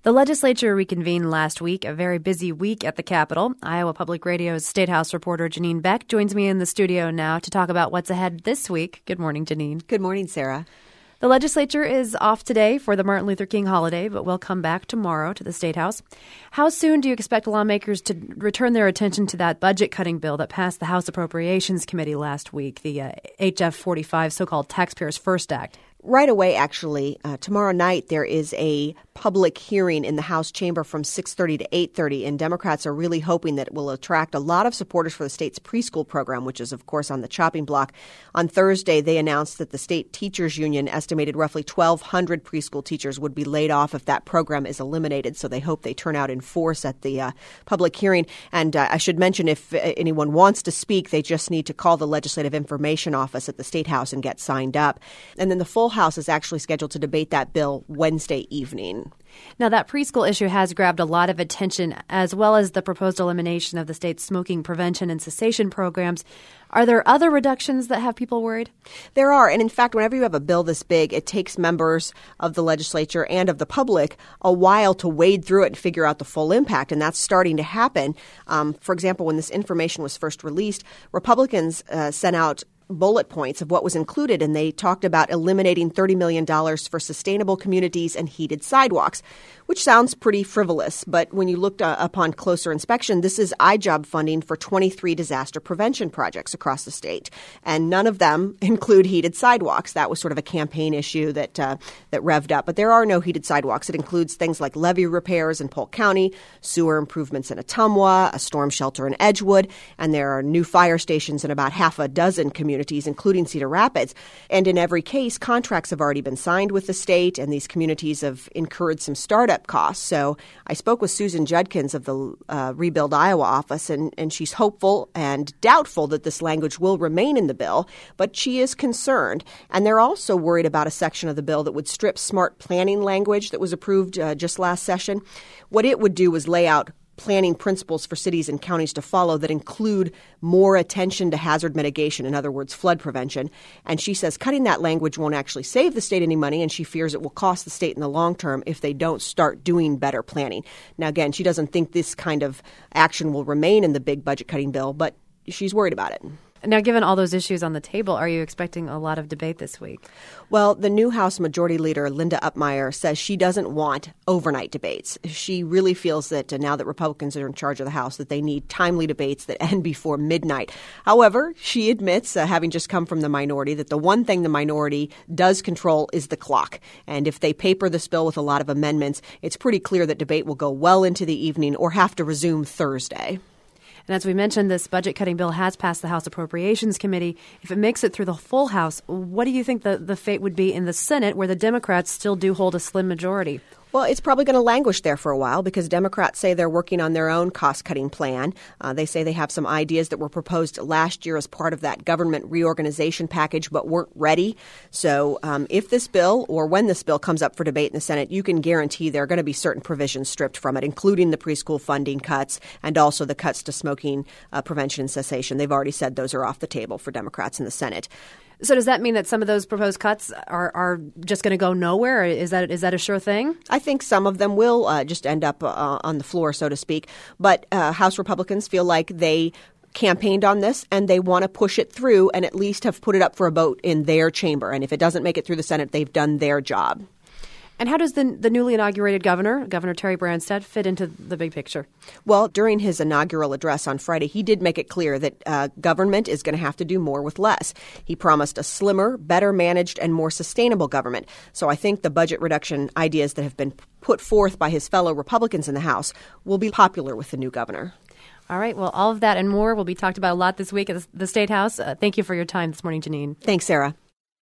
The legislature reconvened last week, a very busy week at the Capitol. Iowa Public Radio's State House reporter Janine Beck joins me in the studio now to talk about what's ahead this week. Good morning, Janine. Good morning, Sarah. The legislature is off today for the Martin Luther King holiday, but will come back tomorrow to the State House. How soon do you expect lawmakers to return their attention to that budget-cutting bill that passed the House Appropriations Committee last week, the HF 45, so-called Taxpayers First Act? Right away, actually. Tomorrow night, there is a public hearing in the House chamber from 6:30 to 8:30, and Democrats are really hoping that it will attract a lot of supporters for the state's preschool program, which is, of course, on the chopping block. On Thursday, they announced that the state teachers union estimated roughly 1,200 preschool teachers would be laid off if that program is eliminated, so they hope they turn out in force at the public hearing. And I should mention, if anyone wants to speak, they just need to call the Legislative Information Office at the State House and get signed up. And then the full House is actually scheduled to debate that bill Wednesday evening. Now, that preschool issue has grabbed a lot of attention, as well as the proposed elimination of the state's smoking prevention and cessation programs. Are there other reductions that have people worried? There are. And in fact, whenever you have a bill this big, it takes members of the legislature and of the public a while to wade through it and figure out the full impact. And that's starting to happen. For example, when this information was first released, Republicans sent out bullet points of what was included, and they talked about eliminating $30 million for sustainable communities and heated sidewalks, which sounds pretty frivolous. But when you looked upon closer inspection, this is iJob funding for 23 disaster prevention projects across the state, and none of them include heated sidewalks. That was sort of a campaign issue that revved up. But there are no heated sidewalks. It includes things like levee repairs in Polk County, sewer improvements in Ottumwa, a storm shelter in Edgewood, and there are new fire stations in about half a dozen communities, including Cedar Rapids. And in every case, contracts have already been signed with the state, and these communities have incurred some startup costs. So I spoke with Susan Judkins of the Rebuild Iowa office, and she's hopeful and doubtful that this language will remain in the bill, but she is concerned. And they're also worried about a section of the bill that would strip smart planning language that was approved just last session. What it would do was lay out planning principles for cities and counties to follow that include more attention to hazard mitigation, in other words, flood prevention. And she says cutting that language won't actually save the state any money, and she fears it will cost the state in the long term if they don't start doing better planning. Now, again, she doesn't think this kind of action will remain in the big budget cutting bill, but she's worried about it. Now, given all those issues on the table, are you expecting a lot of debate this week? Well, the new House Majority Leader, Linda Upmeyer, says she doesn't want overnight debates. She really feels that now that Republicans are in charge of the House, that they need timely debates that end before midnight. However, she admits, having just come from the minority, that the one thing the minority does control is the clock. And if they paper this bill with a lot of amendments, it's pretty clear that debate will go well into the evening or have to resume Thursday. And as we mentioned, this budget-cutting bill has passed the House Appropriations Committee. If it makes it through the full House, what do you think the fate would be in the Senate, where the Democrats still do hold a slim majority? Well, it's probably going to languish there for a while because Democrats say they're working on their own cost-cutting plan. They say they have some ideas that were proposed last year as part of that government reorganization package but weren't ready. So if this bill or when this bill comes up for debate in the Senate, you can guarantee there are going to be certain provisions stripped from it, including the preschool funding cuts and also the cuts to smoking prevention and cessation. They've already said those are off the table for Democrats in the Senate. So does that mean that some of those proposed cuts are just going to go nowhere? Is that a sure thing? I think some of them will just end up on the floor, so to speak. But House Republicans feel like they campaigned on this and they want to push it through and at least have put it up for a vote in their chamber. And if it doesn't make it through the Senate, they've done their job. And how does the newly inaugurated Governor Terry Branstad, fit into the big picture? Well, during his inaugural address on Friday, he did make it clear that government is going to have to do more with less. He promised a slimmer, better managed, and more sustainable government. So I think the budget reduction ideas that have been put forth by his fellow Republicans in the House will be popular with the new governor. All right. Well, all of that and more will be talked about a lot this week at the State House. Thank you for your time this morning, Janine. Thanks, Sarah.